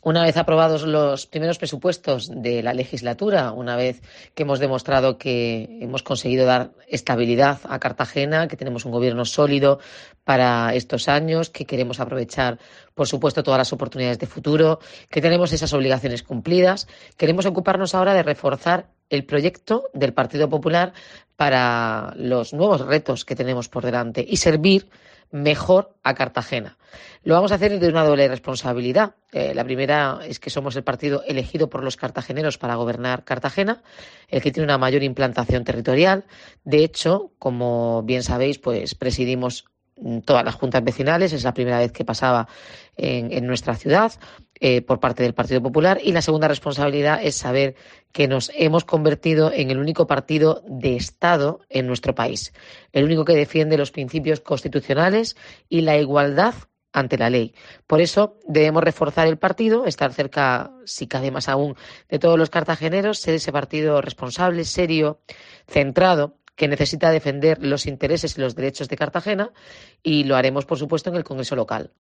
Una vez aprobados los primeros presupuestos de la legislatura, una vez que hemos demostrado que hemos conseguido dar estabilidad a Cartagena, que tenemos un gobierno sólido para estos años, que queremos aprovechar, por supuesto, todas las oportunidades de futuro, que tenemos esas obligaciones cumplidas, queremos ocuparnos ahora de reforzar el proyecto del Partido Popular para los nuevos retos que tenemos por delante y servir mejor a Cartagena. Lo vamos a hacer de una doble responsabilidad. La primera es que somos el partido elegido por los cartageneros para gobernar Cartagena, el que tiene una mayor implantación territorial. De hecho, como bien sabéis, pues presidimos todas las juntas vecinales. Es la primera vez que pasaba en nuestra ciudad por parte del Partido Popular. Y la segunda responsabilidad es saber que nos hemos convertido en el único partido de Estado en nuestro país, el único que defiende los principios constitucionales y la igualdad ante la ley. Por eso debemos reforzar el partido, estar cerca, si cabe más aún, de todos los cartageneros, ser ese partido responsable, serio, centrado, que necesita defender los intereses y los derechos de Cartagena, y lo haremos, por supuesto, en el Congreso local.